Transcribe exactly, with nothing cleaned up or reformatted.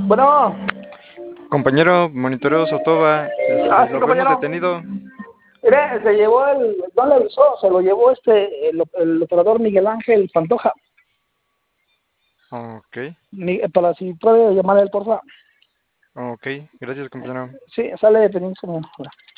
Bueno, Compañero, monitoreo Sotoba, ah, este, sí, lo vemos compañero. detenido. Mire, se llevó el, no le avisó, se lo llevó este, el, el operador Miguel Ángel Pantoja. Ok, Mi- para si puede llamar a él, porfa. ok, gracias compañero. Sí, sale detenido.